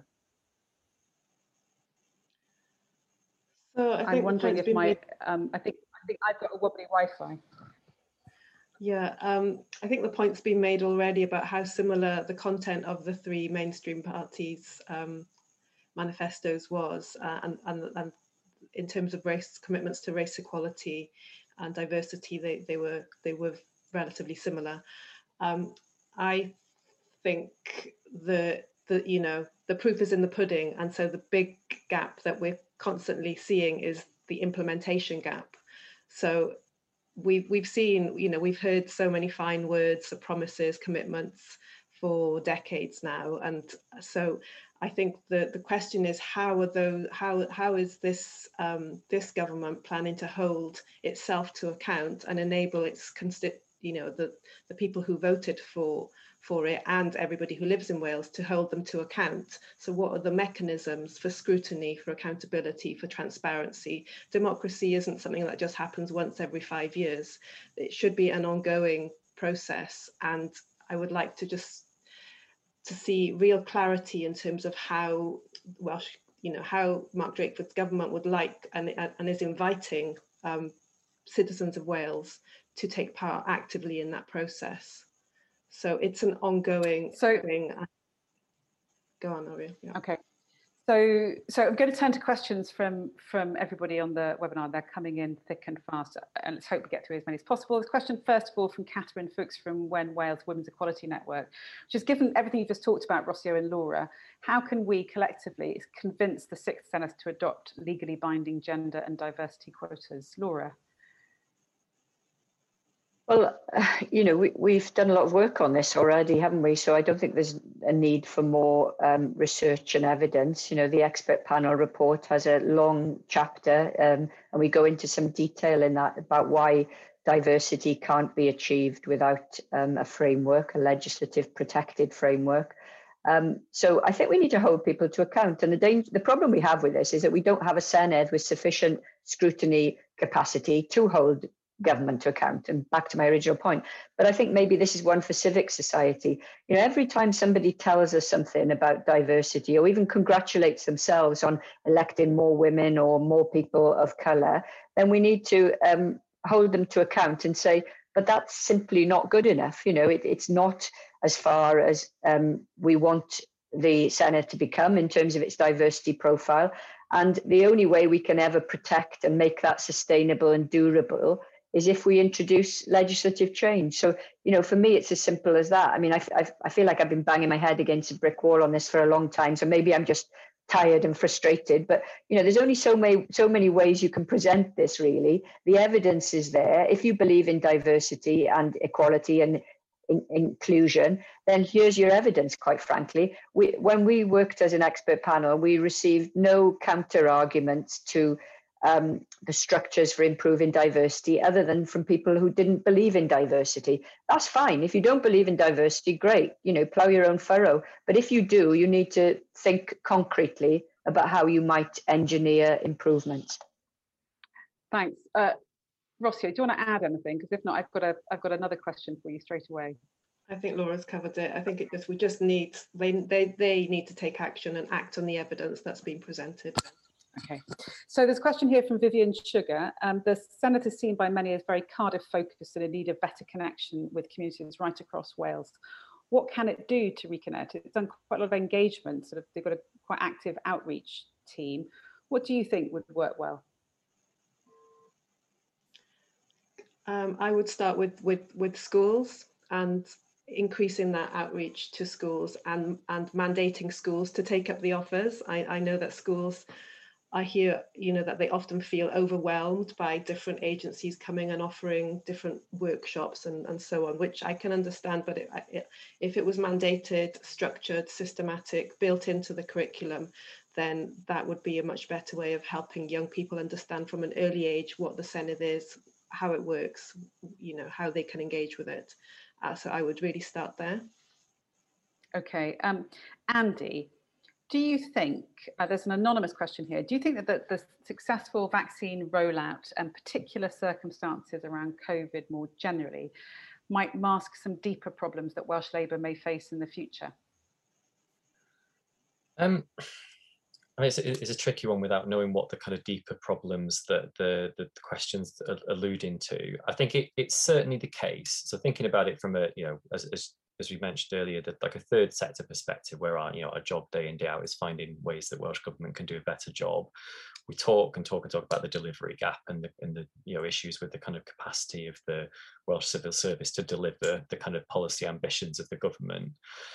So I think
I'm wondering if my
made...
um, I think I think I've got a wobbly Wi-Fi.
Yeah, um, I think the point's been made already about how similar the content of the three mainstream parties' um, manifestos was, uh, and, and, and in terms of race commitments to race equality and diversity, they, they were they were relatively similar. Um, I think the the you know the proof is in the pudding, and so the big gap that we're constantly seeing is the implementation gap. So we've we've seen, you know, we've heard so many fine words, promises, commitments for decades now, and so I think the the question is, how are those how how is this um, this government planning to hold itself to account and enable its consti- you know the the people who voted for for it and everybody who lives in Wales to hold them to account? So what are the mechanisms for scrutiny, for accountability, for transparency? Democracy isn't something that just happens once every five years. It should be an ongoing process, and I would like to just to see real clarity in terms of how Welsh, you know, how Mark Drakeford's government would like and, and is inviting um, citizens of Wales to take part actively in that process. So it's an ongoing
so,
thing. Go on, Oriel. Yeah.
Okay. So, so I'm going to turn to questions from, from everybody on the webinar. They're coming in thick and fast, and let's hope we get through as many as possible. The question, first of all, from Catherine Fuchs from When Wales Women's Equality Network, which is, given everything you just talked about, Rossio and Laura, how can we collectively convince the Sixth Senate to adopt legally binding gender and diversity quotas? Laura?
Well, you know, we, we've done a lot of work on this already, haven't we? So I don't think there's a need for more um, research and evidence. You know, the expert panel report has a long chapter, um, and we go into some detail in that about why diversity can't be achieved without um, a framework, a legislative protected framework. Um, so I think we need to hold people to account. And the danger, the problem we have with this is that we don't have a Senedd with sufficient scrutiny capacity to hold government to account, and back to my original point. But I think maybe this is one for civic society. You know, every time somebody tells us something about diversity, or even congratulates themselves on electing more women or more people of colour, then we need to um, hold them to account and say, but that's simply not good enough. You know, it, it's not as far as um, we want the Senedd to become in terms of its diversity profile. And the only way we can ever protect and make that sustainable and durable is if we introduce legislative change. So, you know, for me, it's as simple as that. I mean, I, I, I feel like I've been banging my head against a brick wall on this for a long time. So maybe I'm just tired and frustrated. But, you know, there's only so many, so many ways you can present this, really. The evidence is there. If you believe in diversity and equality and in, inclusion, then here's your evidence, quite frankly. We, when we worked as an expert panel, we received no counter arguments to Um, the structures for improving diversity other than from people who didn't believe in diversity. That's fine. If you don't believe in diversity, great, you know, plow your own furrow. But if you do, you need to think concretely about how you might engineer improvements.
Thanks. Uh, Rossio, do you want to add anything? Because if not, I've got a I've got another question for you straight away.
I think Laura's covered it. I think it just we just need they they they need to take action and act on the evidence that's been presented.
Okay, so there's a question here from Vivian Sugar. Um, the Senedd is seen by many as very Cardiff focused and in need of better connection with communities right across Wales. What can it do to reconnect? It's done quite a lot of engagement, sort of, they've got a quite active outreach team. What do you think would work well?
Um, I would start with, with, with schools and increasing that outreach to schools and, and mandating schools to take up the offers. I, I know that schools, I hear, you know, that they often feel overwhelmed by different agencies coming and offering different workshops and, and so on, which I can understand, but it, it, if it was mandated, structured, systematic, built into the curriculum, then that would be a much better way of helping young people understand from an early age what the Senedd is, how it works, you know, how they can engage with it. Uh, so I would really start there.
Okay, um, Andy, do you think, uh, there's an anonymous question here, do you think that the, the successful vaccine rollout and particular circumstances around COVID more generally might mask some deeper problems that Welsh Labour may face in the future?
Um, I mean, it's, it's a tricky one without knowing what the kind of deeper problems that the, the, the questions are alluding to. I think it, it's certainly the case. So thinking about it from a, you know, as, as as we mentioned earlier, that like a third sector perspective, where our, you know, our job day in, day out is finding ways that Welsh Government can do a better job. We talk and talk and talk about the delivery gap and the, and the you know, issues with the kind of capacity of the Welsh civil service to deliver the kind of policy ambitions of the government.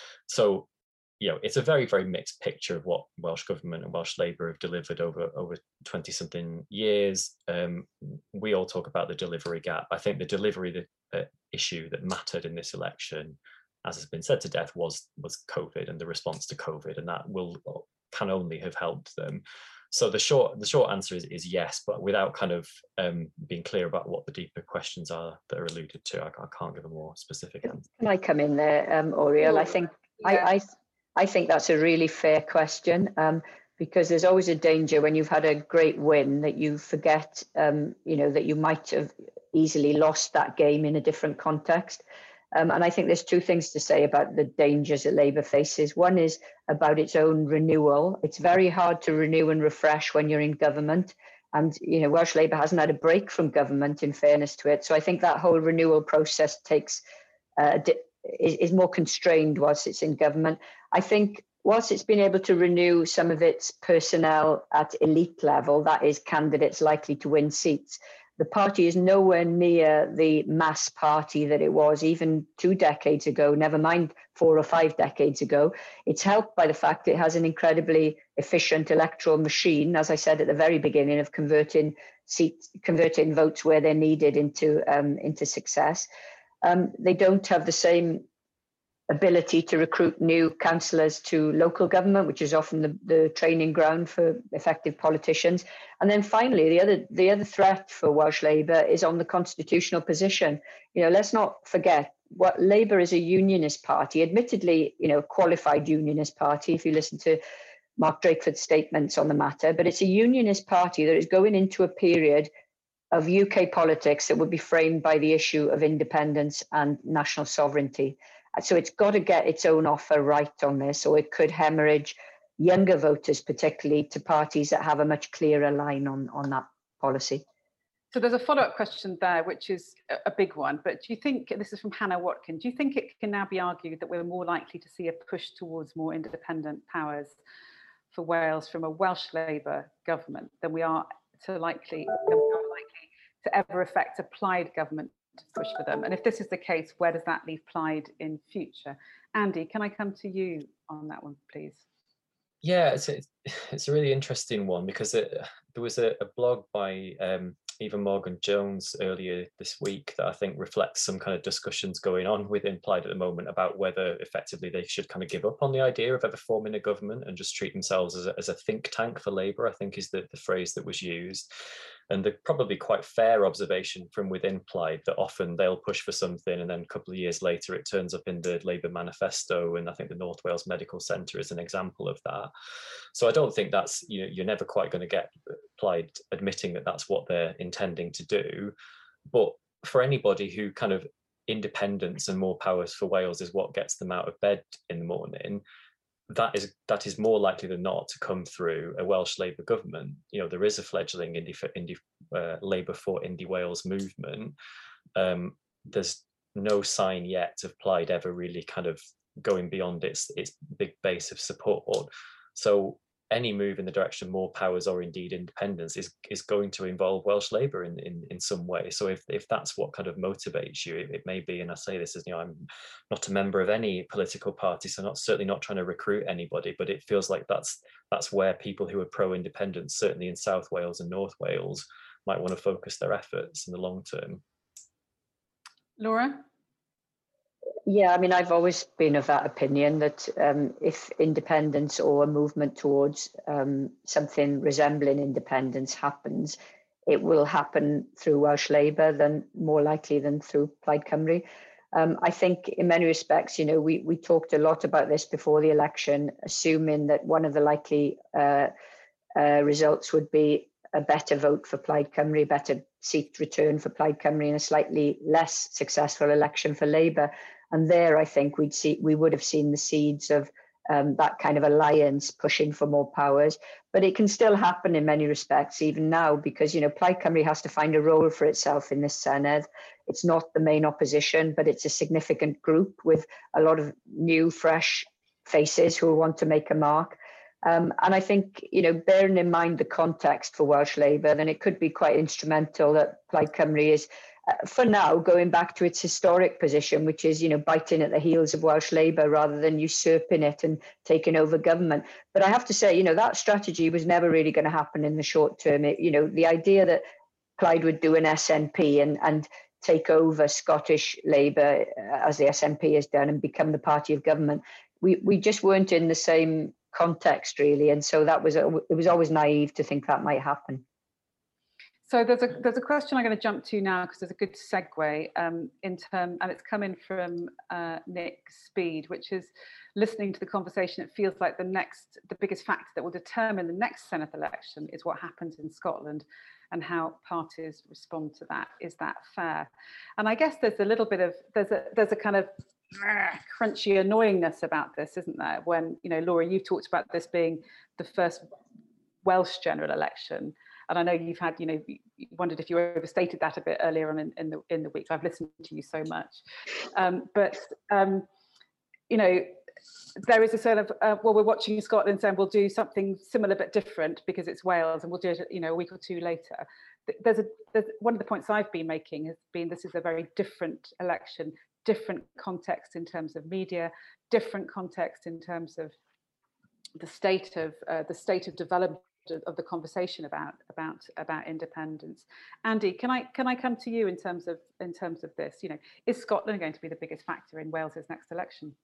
So, you know, it's a very, very mixed picture of what Welsh Government and Welsh Labour have delivered over over twenty something years. Um, we all talk about the delivery gap. I think the delivery the, uh, issue that mattered in this election, as has been said to death, was was COVID and the response to COVID, and that will can only have helped them. So the short the short answer is is yes, but without kind of um, being clear about what the deeper questions are that are alluded to, I, I can't give a more specific answer.
Can I come in there, um, Oriel? I think
yeah.
I, I I think that's a really fair question, um, because there's always a danger when you've had a great win that you forget, um, you know, that you might have easily lost that game in a different context. Um, and I think there's two things to say about the dangers that Labour faces. One is about its own renewal. It's very hard to renew and refresh when you're in government. And, you know, Welsh Labour hasn't had a break from government, in fairness to it. So I think that whole renewal process takes uh, is, is more constrained whilst it's in government. I think whilst it's been able to renew some of its personnel at elite level, that is candidates likely to win seats, the party is nowhere near the mass party that it was even two decades ago, never mind four or five decades ago. It's helped by the fact it has an incredibly efficient electoral machine, as I said at the very beginning, of converting seats, converting votes where they're needed into, um, into success. Um, they don't have the same ability to recruit new councillors to local government, which is often the, the training ground for effective politicians. And then finally, the other the other threat for Welsh Labour is on the constitutional position. You know, let's not forget what Labour is a unionist party, admittedly, you know, qualified unionist party, if you listen to Mark Drakeford's statements on the matter, but it's a unionist party that is going into a period of U K politics that would be framed by the issue of independence and national sovereignty. So it's got to get its own offer right on this, or it could hemorrhage younger voters, particularly, to parties that have a much clearer line on, on that policy.
So there's a follow-up question there, which is a big one, but do you think, this is from Hannah Watkin, do you think it can now be argued that we're more likely to see a push towards more independent powers for Wales from a Welsh Labour government than we are to likely, than we are likely to ever affect a Plaid government to push for them? And if this is the case, where does that leave Plaid in future? Andy, can I come to you on that one, please?
Yeah, it's a, it's a really interesting one, because it, there was a, a blog by um, Eva Morgan-Jones earlier this week that I think reflects some kind of discussions going on within Plaid at the moment about whether effectively they should kind of give up on the idea of ever forming a government and just treat themselves as a, as a think tank for Labour, I think is the, the phrase that was used. And the probably quite fair observation from within Plaid that often they'll push for something and then a couple of years later it turns up in the Labour manifesto, and I think the North Wales Medical Centre is an example of that. So I don't think that's, you know, you're never quite going to get Plaid admitting that that's what they're intending to do. But for anybody who kind of independence and more powers for Wales is what gets them out of bed in the morning, that is that is more likely than not to come through a Welsh Labour government. You know, there is a fledgling Indie, Indie, uh, Labour for Indie Wales movement. Um, there's no sign yet of Plaid ever really kind of going beyond its its big base of support. So any move in the direction of more powers or indeed independence is is going to involve Welsh Labour in, in, in some way. So if, if that's what kind of motivates you, it, it may be, and I say this as, you know, I'm not a member of any political party, so not certainly not trying to recruit anybody, but it feels like that's that's where people who are pro-independence, certainly in South Wales and North Wales, might want to focus their efforts in the long term.
Laura?
Yeah, I mean, I've always been of that opinion that um, if independence or a movement towards um, something resembling independence happens, it will happen through Welsh Labour than more likely than through Plaid Cymru. Um, I think in many respects, you know, we, we talked a lot about this before the election, assuming that one of the likely uh, uh, results would be a better vote for Plaid Cymru, better seat return for Plaid Cymru, and a slightly less successful election for Labour. And there, I think we'd see we would have seen the seeds of um, that kind of alliance pushing for more powers. But it can still happen in many respects, even now, because you know Plaid Cymru has to find a role for itself in this Senedd. It's not the main opposition, but it's a significant group with a lot of new, fresh faces who want to make a mark. Um, and I think, you know, bearing in mind the context for Welsh Labour, then it could be quite instrumental that Plaid Cymru is, uh, for now, going back to its historic position, which is, you know, biting at the heels of Welsh Labour rather than usurping it and taking over government. But I have to say, you know, that strategy was never really going to happen in the short term. It, you know, the idea that Plaid would do an S N P and, and take over Scottish Labour, uh, as the S N P has done, and become the party of government, we, we just weren't in the same context really, and so that was a, it was always naive to think that might happen.
So there's a there's a question I'm going to jump to now because there's a good segue um, in term, and it's coming from uh, Nick Speed, which is listening to the conversation. It feels like the next, the biggest factor that will determine the next Senedd election is what happens in Scotland, and how parties respond to that. Is that fair? And I guess there's a little bit of there's a there's a kind of crunchy annoyingness about this, isn't there? When, you know, Laura, you talked about this being the first Welsh general election, and I know you've had, you know, you wondered if you overstated that a bit earlier on in, in the in the week. I've listened to you so much, um, but um, you know, there is a sort of uh, well, we're watching Scotland saying we'll do something similar but different because it's Wales, and we'll do it, you know, a week or two later. There's a there's, one of the points I've been making has been this is a very different election. Different context in terms of media, different context in terms of the state of uh, the state of development of the conversation about about about independence. Andy, can I can I come to you in terms of in terms of this? You know, is Scotland going to be the biggest factor in Wales's next election?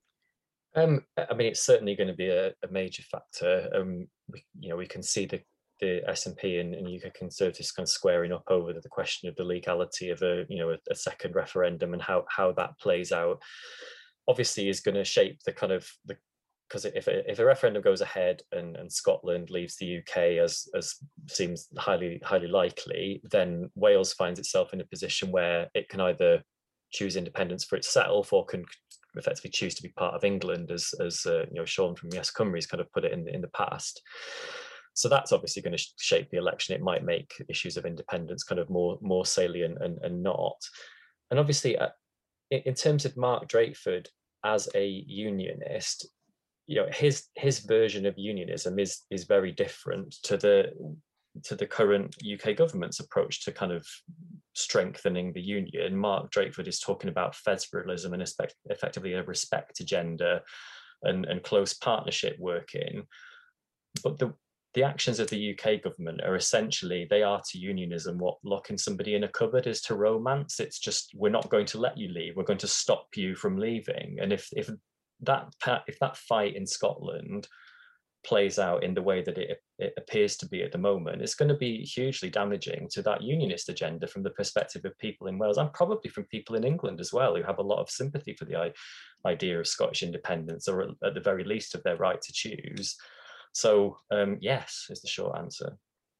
Um, I mean, it's certainly going to be a, a major factor. Um, we, you know, we can see the the S N P and, and U K Conservatives kind of squaring up over the, the question of the legality of a, you know, a, a second referendum and how how that plays out. Obviously, is going to shape the kind of the because if a, if a referendum goes ahead and, and Scotland leaves the U K as as seems highly highly likely, then Wales finds itself in a position where it can either choose independence for itself or can effectively choose to be part of England, as as uh, you know, Sean from Yes Cymru has kind of put it in in the past. So that's obviously going to shape the election. It might make issues of independence kind of more more salient and, and not. And obviously, uh, in, in terms of Mark Drakeford as a unionist, you know, his his version of unionism is is very different to the to the current U K government's approach to kind of strengthening the union. Mark Drakeford is talking about federalism and effectively a respect agenda and, and close partnership working. But the the actions of the U K government are essentially, they are to unionism what locking somebody in a cupboard is to romance. It's just, we're not going to let you leave. We're going to stop you from leaving. And if if that if that fight in Scotland plays out in the way that it, it appears to be at the moment, it's going to be hugely damaging to that unionist agenda from the perspective of people in Wales and probably from people in England as well, who have a lot of sympathy for the idea of Scottish independence, or at the very least of their right to choose. So um, yes, is the short answer.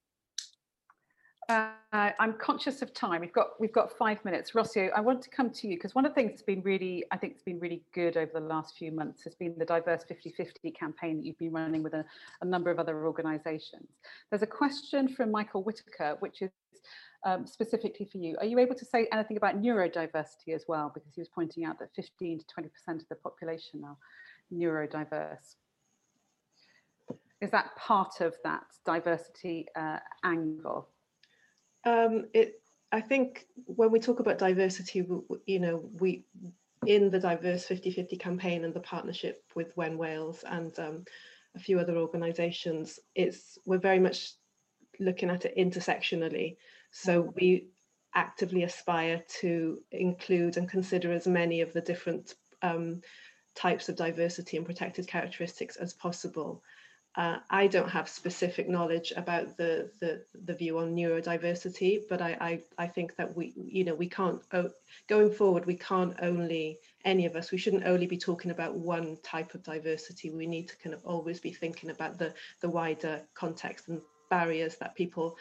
Uh, I'm conscious of time. We've got we've got five minutes. Rossio, I want to come to you because one of the things that's been really, I think, it's been really good over the last few months has been the Diverse fifty fifty campaign that you've been running with a, a number of other organisations. There's a question from Michael Whitaker, which is um, specifically for you. Are you able to say anything about neurodiversity as well? Because he was pointing out that fifteen to twenty percent of the population are neurodiverse. Is that part of that diversity uh, angle?
Um, it, I think when we talk about diversity, you know, we in the Diverse fifty fifty campaign and the partnership with When Wales and um, a few other organisations, it's we're very much looking at it intersectionally. So we actively aspire to include and consider as many of the different um, types of diversity and protected characteristics as possible. Uh, I don't have specific knowledge about the, the, the view on neurodiversity, but I, I, I think that we, you know, we can't, going forward, we can't only, any of us, we shouldn't only be talking about one type of diversity. We need to kind of always be thinking about the, the wider context and barriers that people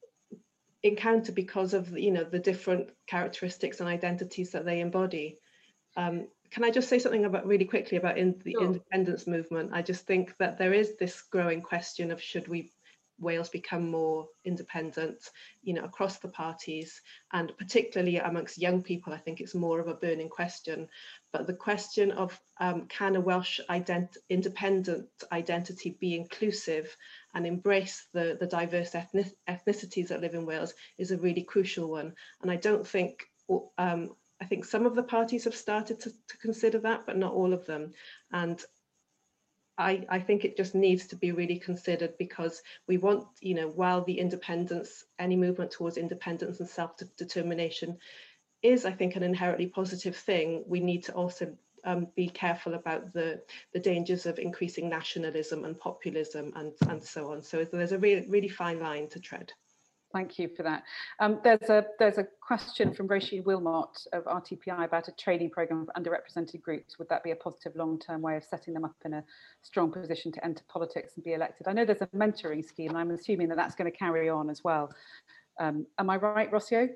encounter because of, you know, the different characteristics and identities that they embody. Um, Can I just say something about really quickly about in the sure. independence movement? I just think that there is this growing question of should we Wales become more independent, you know, across the parties, and particularly amongst young people. I think it's more of a burning question. But the question of um, can a Welsh ident independent identity be inclusive and embrace the, the diverse ethnic ethnicities that live in Wales is a really crucial one. And I don't think um, I think some of the parties have started to, to consider that, but not all of them. And I, I think it just needs to be really considered, because we want, you know, while the independence, any movement towards independence and self-determination is, I think, an inherently positive thing, we need to also um, be careful about the, the dangers of increasing nationalism and populism and, and so on. So there's a really, really fine line to tread.
Thank you for that. Um, there's a there's a question from Roisin Wilmot of R T P I about a training programme for underrepresented groups. Would that be a positive long-term way of setting them up in a strong position to enter politics and be elected? I know there's a mentoring scheme, and I'm assuming that that's going to carry on as well. Um, am I right, Rossio?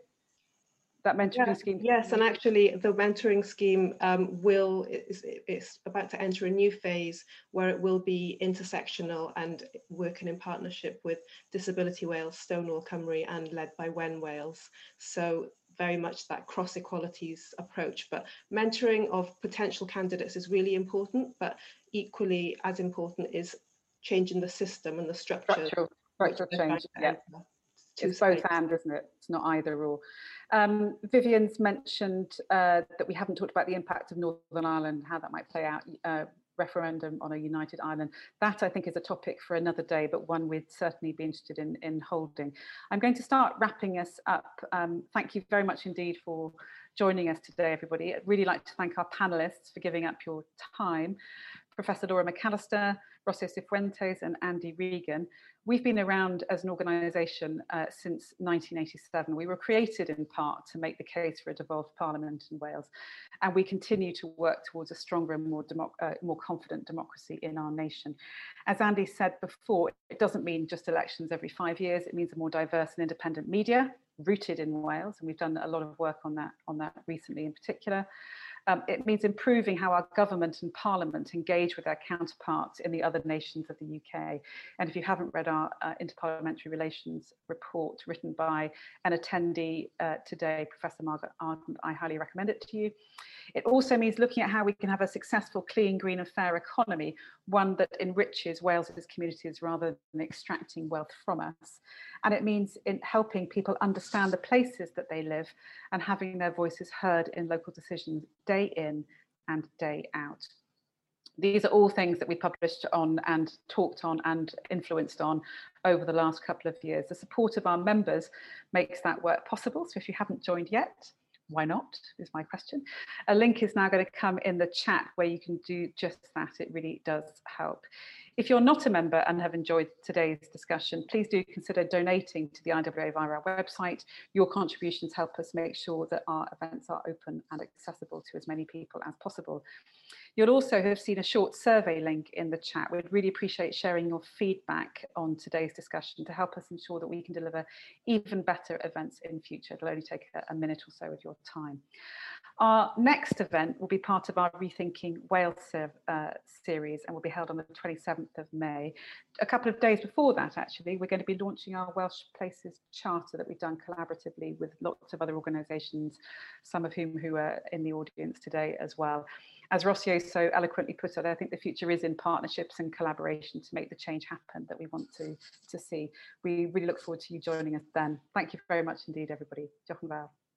That mentoring
yeah,
scheme?
Yes, and actually the mentoring scheme um, will, is, it's about to enter a new phase where it will be intersectional and working in partnership with Disability Wales, Stonewall Cymru, and led by Wen Wales. So very much that cross equalities approach, but mentoring of potential candidates is really important, but equally as important is changing the system and the structure.
Structural, structural change, yeah. It's both and, isn't it? It's not either or. Um, Vivian's mentioned uh, that we haven't talked about the impact of Northern Ireland, how that might play out, uh, referendum on a united Ireland. That, I think, is a topic for another day, but one we'd certainly be interested in, in holding. I'm going to start wrapping us up. Um, thank you very much indeed for joining us today, everybody. I'd really like to thank our panellists for giving up your time. Professor Laura McAllister, Rossio Cifuentes and Andy Regan. We've been around as an organisation uh, since nineteen eighty-seven. We were created in part to make the case for a devolved parliament in Wales, and we continue to work towards a stronger and more, democ uh, more confident democracy in our nation. As Andy said before, it doesn't mean just elections every five years, it means a more diverse and independent media rooted in Wales, and we've done a lot of work on that, on that recently in particular. Um, it means improving how our government and parliament engage with their counterparts in the other nations of the U K. And if you haven't read our uh, interparliamentary relations report written by an attendee uh, today, Professor Margaret Ardent, I highly recommend it to you. It also means looking at how we can have a successful, clean, green and fair economy, one that enriches Wales's communities rather than extracting wealth from us. And it means in helping people understand the places that they live and having their voices heard in local decisions day in and day out. These are all things that we published on and talked on and influenced on over the last couple of years. The support of our members makes that work possible. So if you haven't joined yet, why not, is my question. A link is now going to come in the chat where you can do just that. It really does help. If you're not a member and have enjoyed today's discussion, please do consider donating to the I W A via our website. Your contributions help us make sure that our events are open and accessible to as many people as possible. You'll also have seen a short survey link in the chat. We'd really appreciate sharing your feedback on today's discussion to help us ensure that we can deliver even better events in future. It'll only take a, a minute or so of your time. Our next event will be part of our Rethinking Wales uh, series and will be held on the twenty-seventh of May. A couple of days before that, actually, we're going to be launching our Welsh Places Charter that we've done collaboratively with lots of other organisations, some of whom who are in the audience today as well. As Rossio so eloquently put it, I think the future is in partnerships and collaboration to make the change happen that we want to, to see. We really look forward to you joining us then. Thank you very much indeed, everybody. Diolch yn fawr.